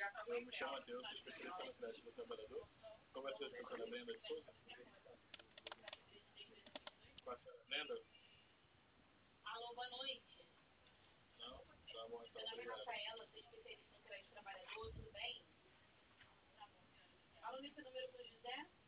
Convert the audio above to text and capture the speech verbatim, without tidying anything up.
Eu me chamo Matheus, sou especialista no crédito do trabalhador. Como é a sua doutora Brenda de Souza? Com a senhora Brenda? Alô, boa noite. Não? Tá bom, então, Meu nome é obrigado. Rafaela, sou especialista no crédito do trabalhador, tudo bem? Alô, nesse número pro José?